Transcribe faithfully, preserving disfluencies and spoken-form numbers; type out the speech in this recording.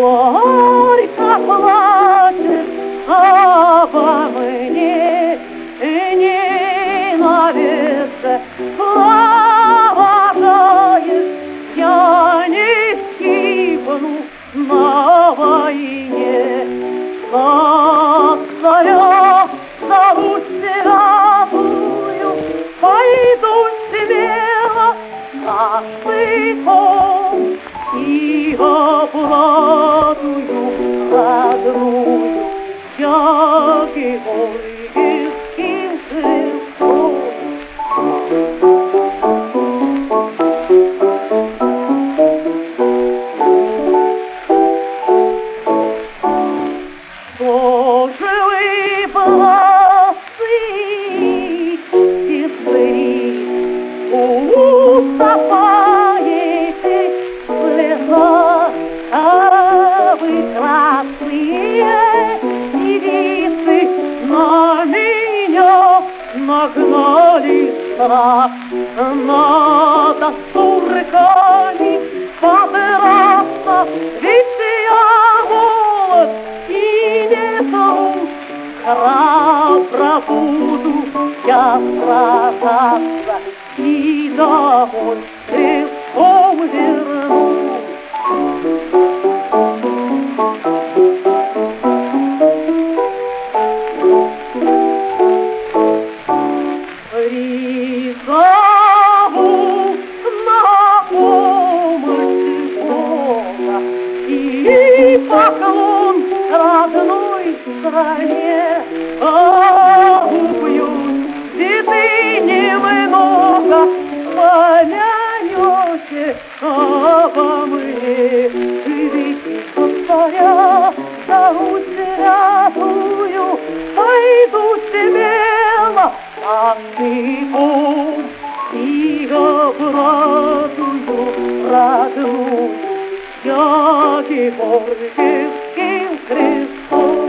горько плачет обо мне, и ненависть провожает. Я не гибну на войне, как царя зову святую, пойду смело на штыком и обладую родную я георгиевским крестом. Боже, вы молодцы, сестры, утопаете в слезах, а вы красные девицы на меня нагнали страх. Надо с урками подраться, ведь я молод и не трус. Храбро буду я сражаться и домой крестом вернусь. Призову на помощь Бога и поклон родной стране. А убьют цветы немного, помянете обо мне. Ведь царя зову святую, пойду смело на штыком и обрадую родную я георгиевским крестом.